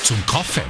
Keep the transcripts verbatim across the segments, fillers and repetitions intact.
zum Kaffee.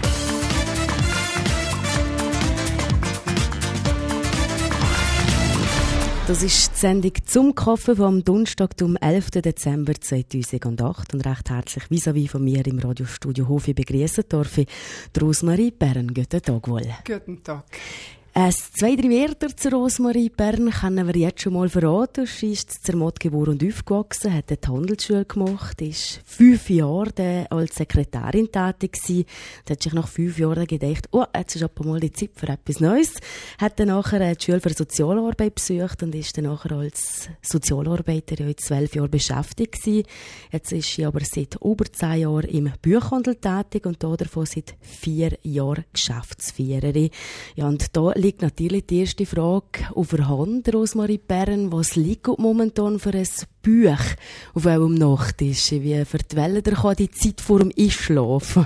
Das ist die Sendung «Zum Kaffee» vom Donnerstag, am elften Dezember zweitausendacht. Und recht herzlich vis-à-vis von mir im Radiostudio Hofi begrüßen darf ich Rosmarie Bern. Guten Tag wohl. Guten Tag. Äh, zwei, drei Wörter zu Rosmarie Bern können wir jetzt schon mal verraten. Sie ist in Zermatt geboren und aufgewachsen, hat die Handelsschule gemacht, ist fünf Jahre als Sekretärin tätig gewesen. Sie hat sich nach fünf Jahren gedacht, oh, jetzt ist aber mal die Zeit für etwas Neues. Hat dann nachher die Schule für Sozialarbeit besucht und ist dann nachher als Sozialarbeiterin in zwölf Jahren beschäftigt gewesen. Jetzt ist sie aber seit über zehn Jahren im Buchhandel tätig und davon seit vier Jahren Geschäftsführerin. Ja, und da liegt natürlich die erste Frage auf der Hand, Rosmarie Bern. Was liegt momentan für ein Buch auf eurem Nachttisch? Wie vertwellen ihr die Zeit vor dem Einschlafen?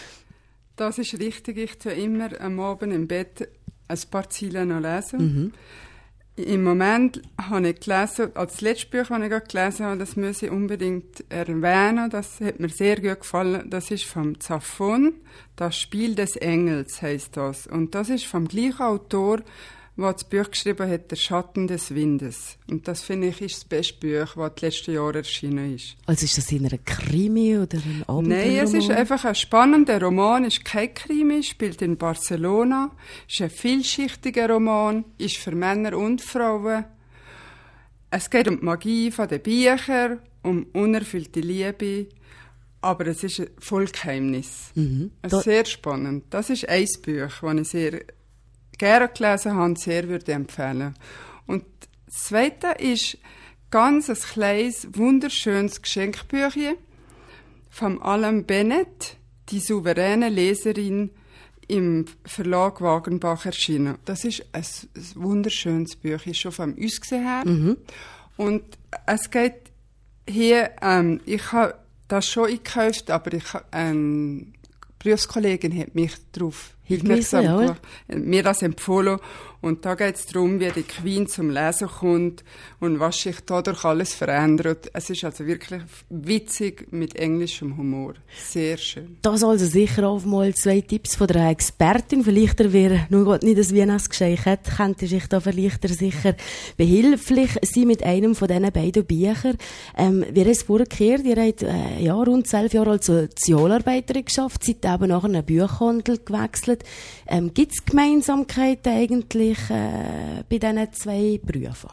Das ist richtig. Ich tue immer am Abend im Bett ein paar Zeilen noch lesen. Mhm. Im Moment habe ich gelesen, als das letzte Buch, das ich gerade gelesen habe, das muss ich unbedingt erwähnen, das hat mir sehr gut gefallen, das ist vom Zaffon, «Das Spiel des Engels» heisst das. Und das ist vom gleichen Autor, der das Buch geschrieben hat, «Der Schatten des Windes». Und das, finde ich, ist das beste Buch, das die letzten Jahre erschienen ist. Also ist das in einer Krimi oder einem Abenteuerroman? Nein, es ist einfach ein spannender Roman, ist kein Krimi, spielt in Barcelona, ist ein vielschichtiger Roman, ist für Männer und Frauen. Es geht um die Magie der Bücher, um unerfüllte Liebe, aber es ist voll Geheimnis. Mhm. Es ist sehr spannend. Das ist ein Buch, das ich sehr gerne gelesen habe und sehr würde empfehlen. Und das Zweite ist ganz ein kleines, wunderschönes Geschenkbüchchen von Alan Bennett, «Die souveräne Leserin», im Verlag Wagenbach erschienen. Das ist ein, ein wunderschönes Buch, ist schon vom Aussehen her. Mhm. Und es geht hier, ähm, ich habe das schon gekauft, aber ich, ähm, die Berufskollegin hat mich darauf aufmerksam gemacht, mir das empfohlen. Und da geht es darum, wie die Queen zum Lesen kommt und was sich dadurch alles verändert. Es ist also wirklich witzig mit englischem Humor. Sehr schön. Das also sicher auch mal zwei Tipps von der Expertin. Vielleicht, wer nur Gott nicht das Weihnachtsgeschenk hat, könnte sich da vielleicht sicher behilflich sein mit einem von diesen beiden Büchern. Ähm, wir haben es vorgekehrt, ihr habt äh, ja, rund zwölf Jahre als Sozialarbeiterin geschafft, seid eben nachher in den Buchhandel gewechselt. Ähm, Gibt es Gemeinsamkeiten eigentlich äh, bei diesen zwei Berufen?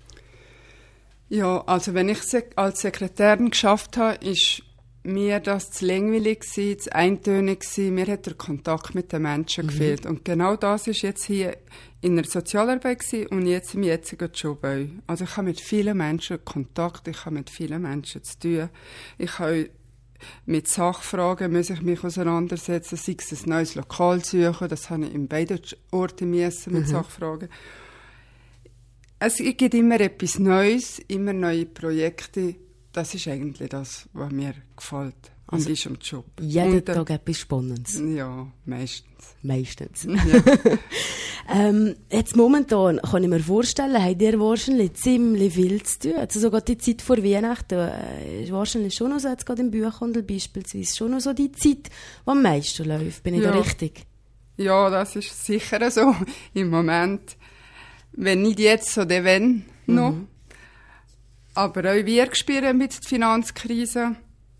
Ja, also wenn ich als Sekretärin geschafft habe, ist mir das zu langweilig gewesen, zu eintönig gewesen. Mir hat der Kontakt mit den Menschen mhm. gefehlt. Und genau das ist jetzt hier in der Sozialarbeit gewesen und jetzt im jetzigen Job auch. Also ich habe mit vielen Menschen Kontakt, ich habe mit vielen Menschen zu tun. Ich habe mit Sachfragen muss ich mich auseinandersetzen, sei es ein neues Lokal suchen, das habe ich in beiden Orten müssen mit mhm. Sachfragen. Es gibt immer etwas Neues, immer neue Projekte. Das ist eigentlich das, was mir gefällt an also diesem Job. Jeden Und, äh, Tag etwas Spannendes? Ja, meistens. Meistens. Ja. ähm, jetzt momentan kann ich mir vorstellen, habt ihr wahrscheinlich ziemlich viel zu tun. Also sogar die Zeit vor Weihnachten äh, ist wahrscheinlich schon noch so, jetzt gerade im Buchhandel beispielsweise, schon noch so die Zeit, die am meisten läuft. Bin ich ja. da richtig? Ja, das ist sicher so im Moment. Wenn nicht jetzt, so dann wenn noch. Mhm. Aber auch wir spüren mit der Finanzkrise.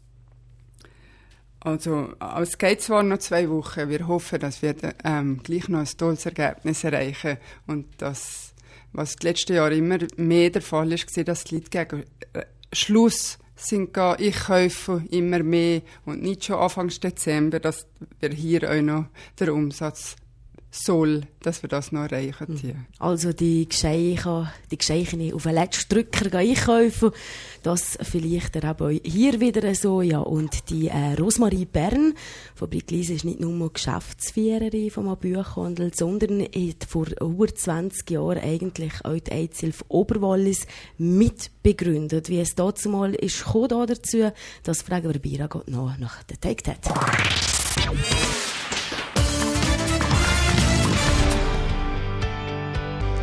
Also, es geht zwar noch zwei Wochen. Wir hoffen, dass wir ähm, gleich noch ein tolles Ergebnis erreichen. Und das, was die letzten Jahre immer mehr der Fall ist, war, dass die Leute gegen äh, Schluss sind einkaufen, immer mehr. Und nicht schon Anfang Dezember, dass wir hier auch noch den Umsatz soll, dass wir das noch erreichen. Mhm. Also die Geschenke, die Geschenke auf den letzten Drücker einkaufen, das vielleicht auch hier wieder so. Ja. Und die äh, Rosmarie Bern von Bricklis ist nicht nur Geschäftsführerin vom Buchhandel, sondern hat vor über zwanzig Jahren eigentlich auch die Aidshilfe Oberwallis mitbegründet. Wie es dazu mal ist gekommen dazu, das fragen wir Bira Gott noch nach der Take That.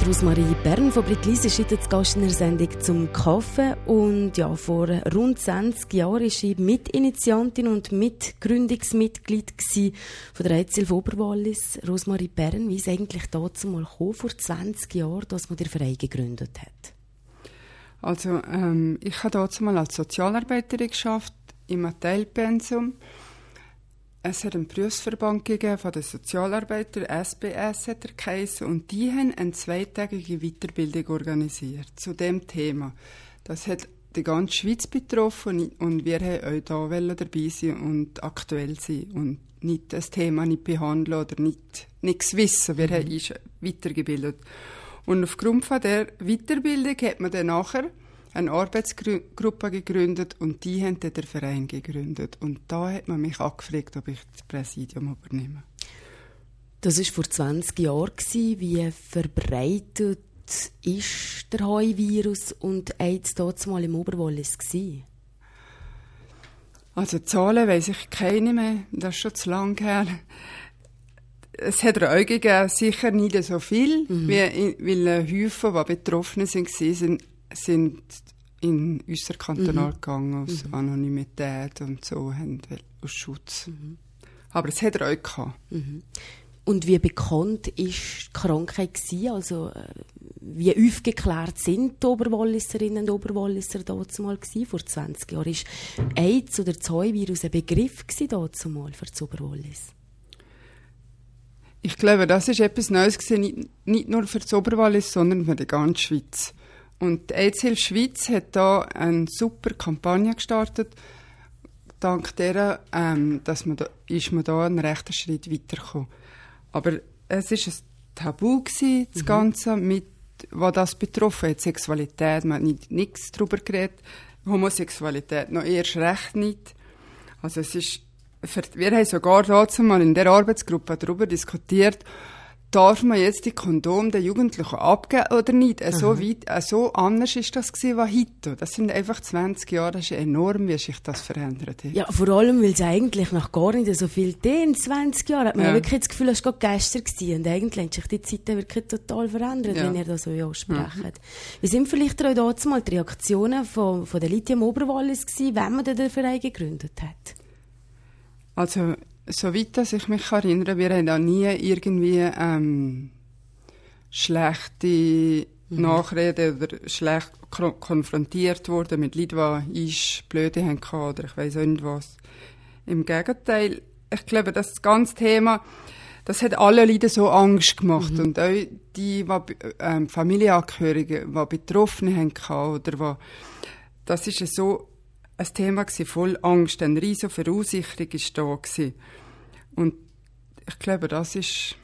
Rosmarie Bern von Britt-Lyss ist heute zu Gast in der Sendung «Zum Kaffee». Und ja, vor rund zwanzig Jahren war sie Mitinitiantin und Mitgründungsmitglied von der Aidshilfe Oberwallis. Rosmarie Bern, wie ist es eigentlich dazu mal gekommen, vor zwanzig Jahren, dass man den Verein gegründet hat? Also, ähm, ich habe dazu mal als Sozialarbeiterin geschafft, im Teilpensum. Es hat einen Berufsverband gegeben von den Sozialarbeitern, S B S hat er geheissen, und die haben eine zweitägige Weiterbildung organisiert zu dem Thema. Das hat die ganze Schweiz betroffen und wir wollten auch da dabei sein und aktuell sein und nicht das Thema nicht behandeln oder nicht, nichts wissen. Wir mhm. haben uns weitergebildet. Und aufgrund von der Weiterbildung hat man dann nachher eine Arbeitsgruppe gegründet und die haben dann den Verein gegründet. Und da hat man mich angefragt, ob ich das Präsidium übernehme. Das war vor zwanzig Jahren. Wie verbreitet ist der H I V-Virus und AIDS damals mal im Oberwallis gewesen? Also Zahlen weiss ich keine mehr, das ist schon zu lang her. Es hat auch gegeben, sicher nicht so viel, mhm. wie, weil ein Haufen, die betroffen sind, sind sind in äusserkantonal mhm. gegangen, aus mhm. Anonymität und so, haben aus Schutz. Mhm. Aber es hat er auch gehabt. Mhm. Und wie bekannt war die Krankheit gewesen? Also, wie aufgeklärt sind die Oberwalliserinnen und Oberwalliser dazu mal gewesen, vor zwanzig Jahren? Ist AIDS oder das H I V-Virus ein Begriff gewesen dazu mal für das Oberwallis? Ich glaube, das war etwas Neues gewesen, nicht, nicht nur für das Oberwallis, sondern für die ganze Schweiz. Und die Aidshilfe Schweiz hat da eine super Kampagne gestartet. Dank der ähm, dass man da, ist man da einen rechten Schritt weitergekommen. Aber es war ein Tabu gewesen, das mhm. Ganze, mit, was das betroffen hat. Sexualität, man hat nicht, nichts darüber geredet. Homosexualität noch erst recht nicht. Also es ist, wir haben sogar dazu mal in der Arbeitsgruppe darüber diskutiert, darf man jetzt die Kondome den Jugendlichen abgeben oder nicht? Mhm. So weit, so anders ist das gewesen, was heute. Das sind einfach zwanzig Jahre, das ist enorm, wie sich das verändert hat. Ja, vor allem, weil es eigentlich noch gar nicht so viel in zwanzig Jahren hat man ja. wirklich das Gefühl, es war gerade gestern gewesen. Und eigentlich hat sich die Zeit wirklich total verändert, ja. wenn ihr da so ja sprecht. Mhm. Wie sind vielleicht auch dazu mal die Reaktionen von, von der Lydia im Oberwallis gewesen, wenn man den Verein gegründet hat? Also, soweit dass ich mich erinnere, wir haben auch nie irgendwie ähm, schlechte mhm. Nachreden oder schlecht konfrontiert worden mit Leuten, die ich blöde haben oder ich weiss auch nicht was. Im Gegenteil, ich glaube, das ganze Thema, das hat alle Leute so Angst gemacht. Mhm. Und auch die, die ähm, Familienangehörige, die Betroffene haben oder wo, das ist so ein Thema gewesen, voll Angst. Eine riesige Verunsicherung war da gewesen. Und ich glaube, das ist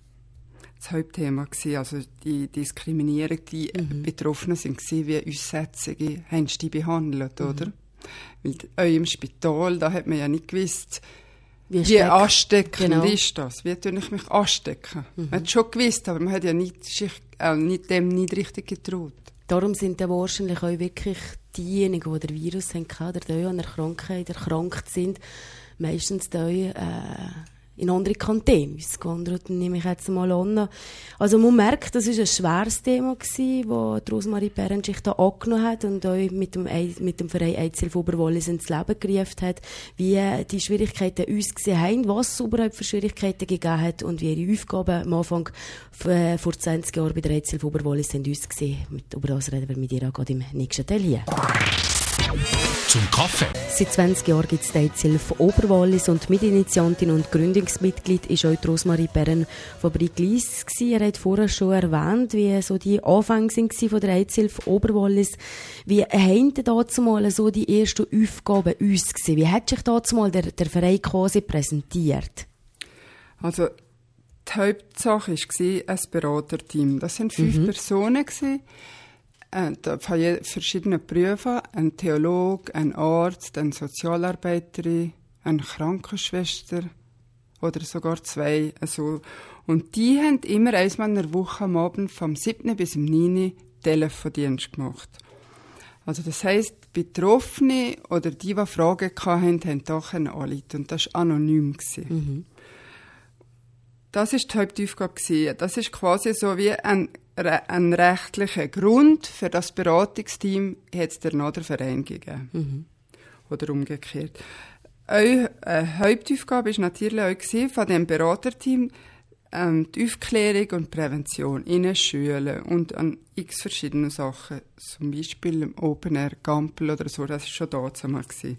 das Hauptthema gewesen. Also die Diskriminierung, die mhm. Betroffenen sind gewesen, wie Aussätzige, haben sie die behandelt, mhm. oder? Weil auch im Spital, da hat man ja nicht gewusst, wie, wie ansteckend genau. ist das? Wie tue ich mich anstecken? Mhm. Man hat schon gewusst, aber man hat ja nicht, sich, äh, nicht dem nicht richtig getraut. Darum sind dann wahrscheinlich auch wirklich diejenigen, die den Virus haben, oder die an der Krankheit erkrankt sind, meistens da äh, in andere Kantone ausgewandert, nehme ich jetzt mal an. Also man merkt, das war ein schweres Thema gewesen, das Rosmarie Bern sich da angenommen hat und auch mit dem, mit dem Verein Aidshilfe Oberwallis ins Leben gerufen hat, wie die Schwierigkeiten ausgesehen haben, was es überhaupt für Schwierigkeiten gegeben hat und wie ihre Aufgaben am Anfang äh, vor zwanzig Jahren bei der Aidshilfe Oberwallis sind ausgesehen. Über das reden wir mit ihr auch gerade im nächsten Teil hier. Zum Kaffee. Seit zwanzig Jahren gibt es die Aidshilfe Oberwallis und Mitinitiantin und Gründungsmitglied ist auch Rosmarie Bern von Britt-Lyss. Er hat vorher schon erwähnt, wie so die Anfänge sind von der Aidshilfe Oberwallis. Wie haben denn dazu mal so die ersten Aufgaben uns gesehen? Wie hat sich dazu mal der, der Verein quasi präsentiert? Also die Hauptsache war ein Beraterteam. Das waren fünf mhm. Personen gewesen. Von verschiedenen Berufen, ein Theologe, ein Arzt, eine Sozialarbeiterin, eine Krankenschwester oder sogar zwei. Also, und die haben immer einmal in der Woche am Abend vom siebten bis zum neunten Telefondienst gemacht. Also das heisst, Betroffene oder die, die Fragen hatten, haben da anrufen. Und das war anonym. Mhm. Das war die Hauptaufgabe. Das ist quasi so wie ein re- einen rechtlichen Grund für das Beratungsteam hat es dann noch der Verein gegeben. Mhm. Oder umgekehrt. Eure äh, Hauptaufgabe war natürlich auch gewesen, von dem Beraterteam ähm, die Aufklärung und Prävention in den Schulen und an x verschiedenen Sachen. Zum Beispiel im Open Air Gampel oder so, das war schon damals einmal gewesen.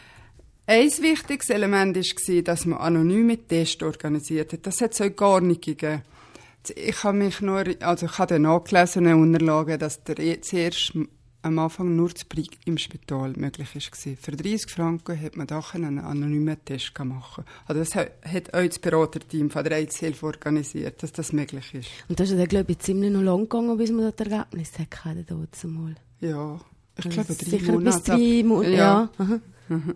Ein wichtiges Element war, dass man anonyme Tests organisiert hat. Das hat es auch gar nicht gegeben. Ich habe mich nur, also ich habe dann nachgelesen in den Unterlagen, dass der zuerst am Anfang nur das Pri im Spital möglich war. Für dreissig Franken hat man da einen anonymen Test machen. Also das hat auch das Beraterteam von der AIDS-Hilfe organisiert, dass das möglich ist. Und das ist dann, glaube ich, ziemlich noch lang gegangen, bis man das Ergebnis hatte, dort mal. Ja, ich also glaube drei sicher Monate. Bis drei Monate, ja. ja. Mhm.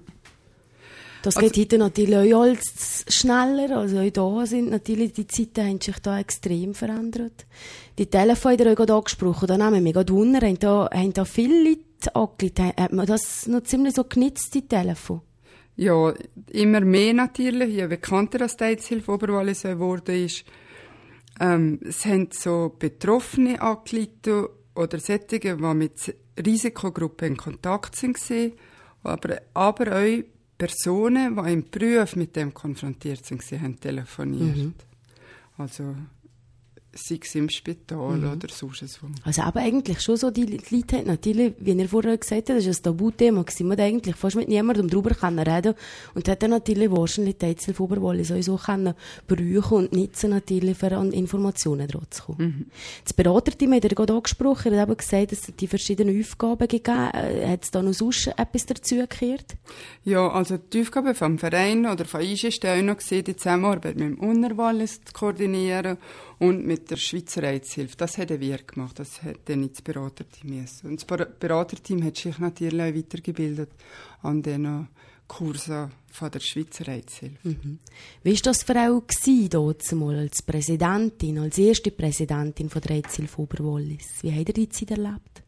Das geht also, heute natürlich auch alles schneller. Also auch da sind natürlich die Zeiten haben sich da extrem verändert. Die Telefone haben ihr auch angesprochen. Da nehmen wir mich gerade wundern. Haben da, haben da viele Leute angerufen? Hat man das noch ziemlich so genutzt, die Telefone? Ja, immer mehr natürlich. Je bekannter das die AIDS-Hilfe Oberwallis geworden ist. Ähm, es haben so Betroffene angerufen oder solche, die mit Risikogruppen in Kontakt waren. Aber, aber auch Personen, die im Beruf mit dem konfrontiert sind, sie haben telefoniert. Mhm. Also sei es im Spital mhm. oder sonst wo. Also aber eigentlich schon so, die Leute haben natürlich, wie ihr vorher gesagt habt, das war ein Tabuthema, man hat eigentlich fast mit niemandem darüber reden und hat dann natürlich wahrscheinlich die AIDS-Hilfe Oberwallis so können brauchen und nutzen natürlich, für an Informationen dran zu kommen. Mhm. Das Beraterteam hat er gerade angesprochen, er hat eben gesagt, es hat die verschiedenen Aufgaben gegeben. Hat es da noch sonst etwas dazu gekehrt? Ja, also die Aufgabe vom Verein oder von I G ist auch noch gesehen, die Zusammenarbeit mit dem Unterwallis zu koordinieren und mit der Schweizer AIDS-Hilfe. Das haben wir gemacht, das hat dann nicht das Beraterteam müssen. Und das Beraterteam hat sich natürlich auch weitergebildet an den Kursen von der Schweizer AIDS-Hilfe. Mhm. Wie war das für auch dort mal als Präsidentin, als erste Präsidentin von der AIDS-Hilfe Oberwallis? Wie habt ihr die Zeit erlebt?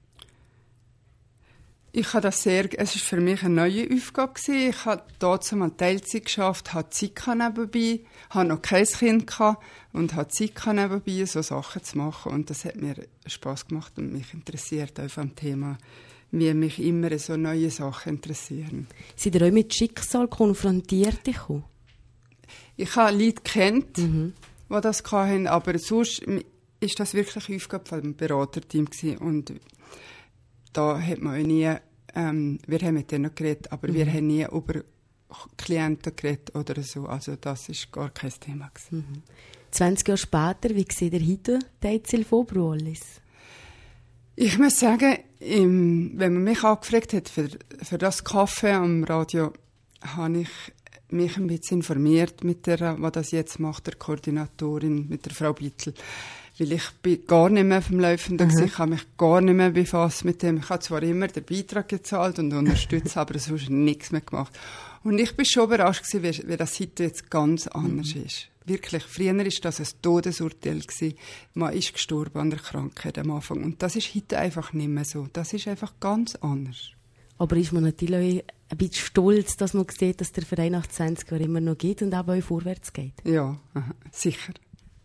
Ich habe das sehr, es war für mich eine neue Aufgabe gewesen. Ich habe dort mal Teilzeit geschafft, hatte Zeit nebenbei, hatte noch kein Kind gehabt und hatte Zeit nebenbei, so Sachen zu machen. Und das hat mir Spass gemacht und mich interessiert auch am Thema, wie mich immer so neue Sachen interessieren. Seid ihr euch mit Schicksal konfrontiert? Ich habe Leute kennt, mhm. die das hatten, aber sonst war das wirklich eine Aufgabe vom Beraterteam gewesen. Und da hat man auch nie, ähm, wir haben mit denen geredet, aber mhm. wir haben nie über Klienten geredet oder so. Also das war gar kein Thema gewesen. Mhm. zwanzig Jahre später, wie seht ihr heute die AIDS-Hilfe Oberwallis? Ich muss sagen, im, wenn man mich angefragt hat für, für das Kaffee am Radio, habe ich mich ein bisschen informiert mit der, was das jetzt macht, der Koordinatorin, mit der Frau Bittel. Weil ich bin gar nicht mehr auf dem Laufenden mhm. Ich habe mich gar nicht mehr befasst mit dem. Ich habe zwar immer den Beitrag gezahlt und unterstützt, aber sonst nichts mehr gemacht. Und ich bin schon überrascht gewesen, wie, wie das heute jetzt ganz anders mhm. ist. Wirklich, früher war das ein Todesurteil gewesen. Man ist gestorben an der Krankheit am Anfang. Und das ist heute einfach nicht mehr so. Das ist einfach ganz anders. Aber ist man natürlich ein bisschen stolz, dass man sieht, dass der Verein nach zwanzig Jahren immer noch geht und auch vorwärts geht? Ja, aha, sicher.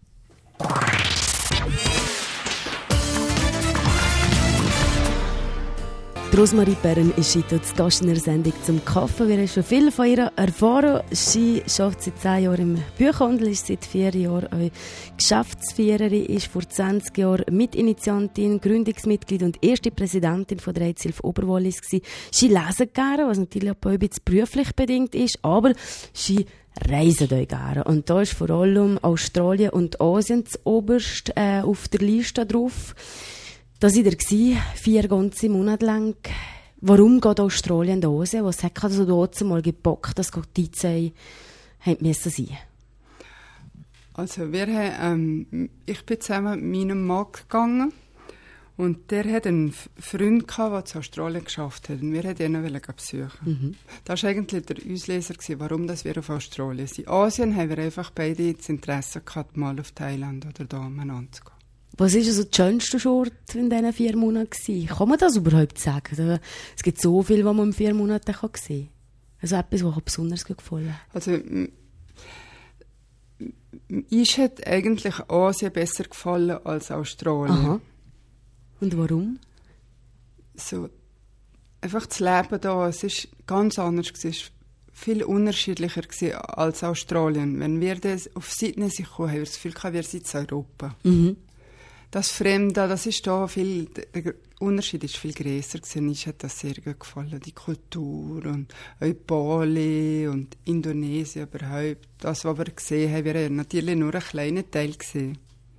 Rosmarie Perren ist heute zu Gast in der Sendung zum Kaffee. Wir haben schon viel von ihr erfahren. Sie arbeitet seit zehn Jahren im Bücherhandel, ist seit vier Jahren auch Geschäftsführerin, ist vor zwanzig Jahren Mitinitiantin, Gründungsmitglied und erste Präsidentin von der AIDS-Hilfe Oberwallis gewesen. Sie lesen gerne, was natürlich auch ein bisschen beruflich bedingt ist, aber sie reisen euch gerne. Und da ist vor allem Australien und Asien zuoberst äh, auf der Liste drauf. Da seid ihr gewesen, vier ganze Monate lang. Warum geht Australien und Asien? Was hat also dort mal gebockt, dass die zwei sein müssen? Also wir haben, ähm, ich bin zusammen mit meinem Mann gegangen und der hat einen Freund gehabt, der zu Australien geschafft hat. Und wir wollten ihn besuchen. Mhm. Das war eigentlich der Auslöser, warum wir auf Australien sind. In Asien haben wir einfach beide das Interesse gehabt, mal auf Thailand oder da umeinander zu gehen. Was war also der schönste Ort in diesen vier Monaten gewesen? Kann man das überhaupt sagen? Es gibt so viel, was man in vier Monaten sehen kann. Also etwas, was euch besonders gefallen hat. Also, Uns hat eigentlich Asien besser gefallen als Australien. Aha. Und warum? So, einfach das Leben da, es ist ganz anders gewesen, es ist viel unterschiedlicher gewesen als Australien. Wenn wir das auf Sydney sind gekommen, haben wir das Gefühl gehabt, wir sind in Europa. Mhm. Das Fremde, das ist da viel, der Unterschied ist viel grösser gewesen. Uns hat das sehr gut gefallen, die Kultur und auch Bali und Indonesien überhaupt. Das, was wir gesehen haben, wir haben natürlich nur einen kleinen Teil gesehen.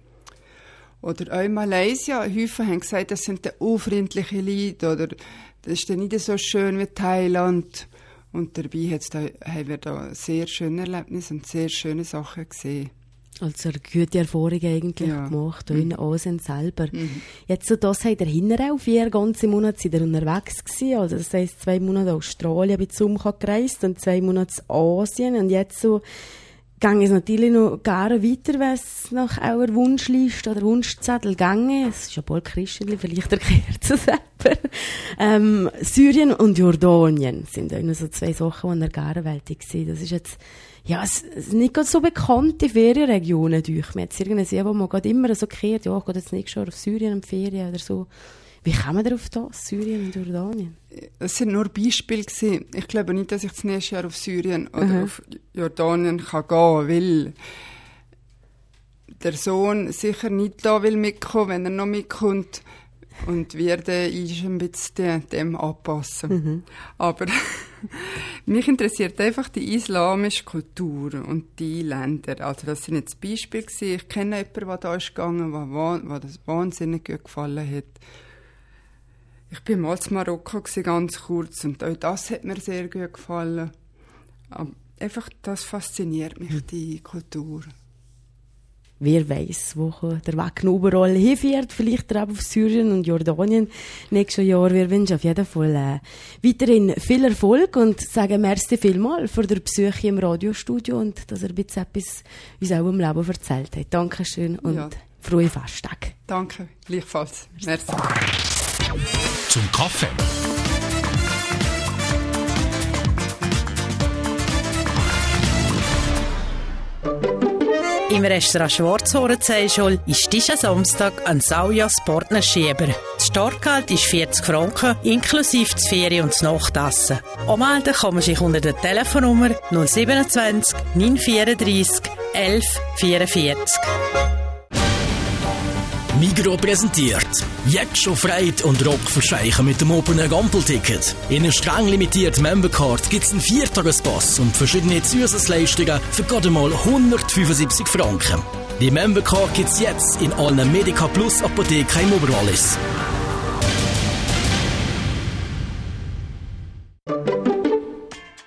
Oder auch Malaysia, Häufig haben gesagt, das sind unfreundliche Leute oder das ist dann nicht so schön wie Thailand. Und dabei hat's da, haben wir da sehr schöne Erlebnisse und sehr schöne Sachen gesehen. Also eine gute Erfahrung eigentlich Ja. gemacht, auch Mhm. in Asien selber. Mhm. Jetzt so das habt ihr hinterher auch vier ganze Monate sind ihr unterwegs gewesen. Also das heisst, zwei Monate Australien bei Zoom gereist und zwei Monate Asien. Und jetzt so ging es natürlich noch gerne weiter, wenn es nach eurer Wunschliste oder Wunschzettel ginge. Es ist ja bald Christli, vielleicht erklärt es selber. Ähm, Syrien und Jordanien sind auch noch so zwei Sachen, die ihr gerne wollt sehen. Das ist jetzt, ja, es es sind nicht gerade so bekannte Ferienregionen durch. Man hat es irgendwie, wo man gerade immer so gehört, ja, ich gehe jetzt nächstes Jahr auf Syrien und Ferien oder so. Wie kommen wir auf das, Syrien und Jordanien? Es sind nur Beispiele gewesen. Ich glaube nicht, dass ich das nächste Jahr auf Syrien oder Mhm. auf Jordanien kann gehen, weil der Sohn sicher nicht da will mitkommen, wenn er noch mitkommt. Und wir dann ist ein bisschen dem anpassen. Mhm. Aber mich interessiert einfach die islamische Kultur und die Länder. Also das sind jetzt Beispiele gewesen. Ich kenne jemanden, der da ist gegangen, was das wahnsinnig gut gefallen hat. Ich bin mal in Marokko gewesen, ganz kurz, und auch das hat mir sehr gut gefallen. Aber einfach, das fasziniert mich, die Kultur. Wer weiss, wo der Weg noch überall hinführt, vielleicht auch auf Syrien und Jordanien nächstes Jahr. Wir wünschen auf jeden Fall äh, weiterhin viel Erfolg und sagen merci vielmals für den Besuch im Radiostudio und dass er ein bisschen etwas uns auch im Leben erzählt hat. Dankeschön und Ja. frohe Festtage. Danke, gleichfalls. Merci. Zum Kaffee. Im Restaurant Schwarzhorn-Zeischol ist diesen Samstag ein Saujas Partnerschieber. Das Startgeld ist vierzig Franken, inklusive das Ferien- und das Nachtessen. Anmelden kann man sich unter der Telefonnummer null siebenundzwanzig neun vierunddreißig elf vierundvierzig. Migros präsentiert. Jetzt schon Freude und Rock verscheichen mit dem Open Air Rampel-Ticket. In einer streng limitierten Membercard gibt es einen Viertagespass und verschiedene Zusatzleistungen für gerade mal hundertfünfundsiebzig Franken. Die Membercard gibt es jetzt in allen Medica Plus Apotheken im Oberwallis.